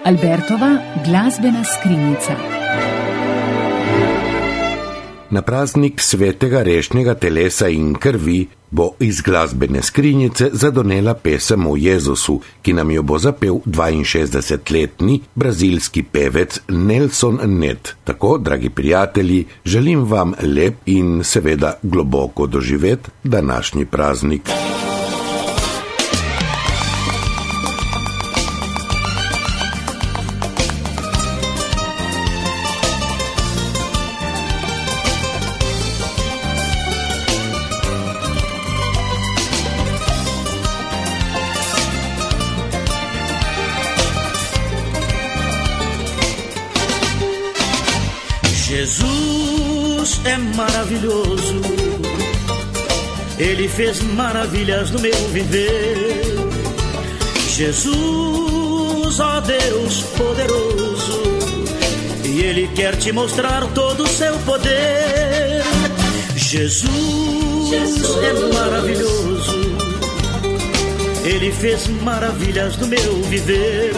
Albertova glasbena skrinjica. Na praznik svetega rešnjega telesa in krvi bo iz glasbene skrinjice zadonela pesem o Jezusu, ki nam jo bo zapel 62-letni brazilski pevec Nelson Ned. Tako, dragi prijatelji, želim vam lep in seveda globoko doživet današnji praznik. Jesus é maravilhoso, Ele fez maravilhas no meu viver. Jesus, ó Deus poderoso, e Ele quer te mostrar todo o seu poder. Jesus é maravilhoso, Ele fez maravilhas no meu viver.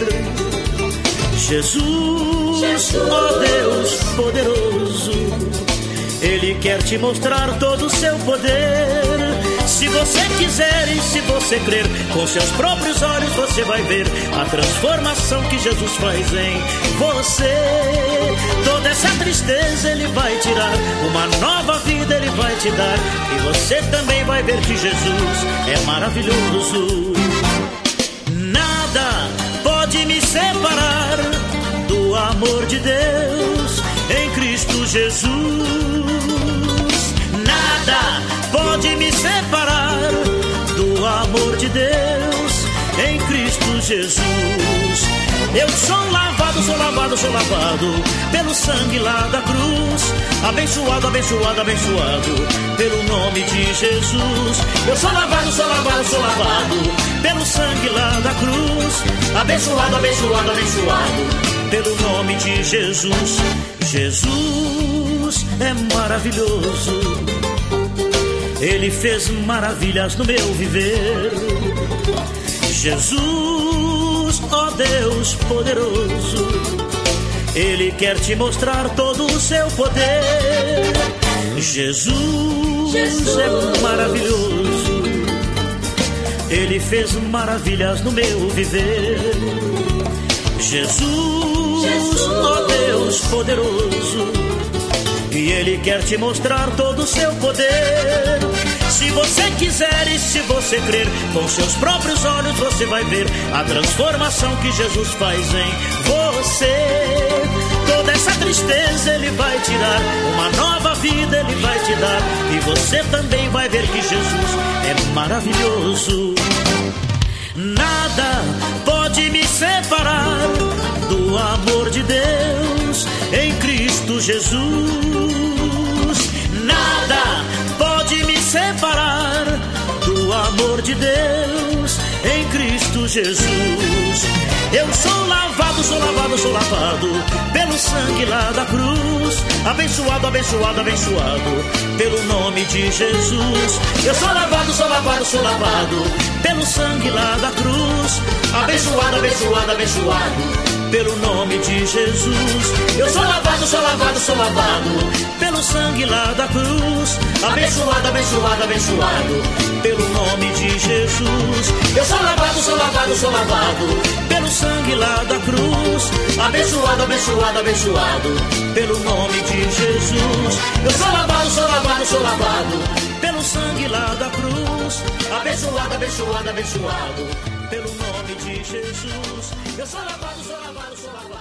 Jesus, ó Deus poderoso, Ele quer te mostrar todo o seu poder. Se você quiser e se você crer, com seus próprios olhos você vai ver a transformação que Jesus faz em você. Toda essa tristeza Ele vai tirar, uma nova vida Ele vai te dar, e você também vai ver que Jesus é maravilhoso. Nada pode me separar do amor de Deus em Cristo Jesus. Nada pode me separar do amor de Deus em Cristo Jesus. Eu sou lavado, sou lavado, sou lavado pelo sangue lá da cruz. Abençoado, abençoado, abençoado pelo nome de Jesus. Eu sou lavado, sou lavado, sou lavado pelo sangue lá da cruz. Abençoado, abençoado, abençoado pelo nome de Jesus. Jesus é maravilhoso, Ele fez maravilhas no meu viver. Jesus, ó Deus poderoso, Ele quer te mostrar todo o seu poder. Jesus é maravilhoso, Ele fez maravilhas no meu viver. Jesus, ó Deus poderoso, e Ele quer te mostrar todo o seu poder. Se você quiser e se você crer, com seus próprios olhos você vai ver a transformação que Jesus faz em você. Toda essa tristeza Ele vai tirar, uma nova vida Ele vai te dar, e você também vai ver que Jesus é maravilhoso. Nada pode me separar do amor de Deus em Cristo Jesus. Nada pode me separar do amor de Deus em Cristo Jesus. Eu sou lavado, sou lavado, sou lavado pelo sangue lá da cruz. Abençoado, abençoado, abençoado pelo nome de Jesus. Eu sou lavado, sou lavado, sou lavado pelo sangue lá da cruz. Abençoado, abençoado, abençoado pelo nome de Jesus. Eu sou lavado, sou lavado, sou lavado pelo sangue lá da cruz. Abençoado, abençoado, abençoado pelo nome de Jesus. Eu sou lavado, sou lavado, sou lavado pelo sangue lá da cruz. Abençoado, abençoado, abençoado pelo nome de Jesus. Eu sou lavado, sou lavado, sou lavado pelo sangue lá da cruz. Abençoado, abençoado, abençoado pelo nome de Jesus. Eu sou lavado, sou lavado, sou lavado.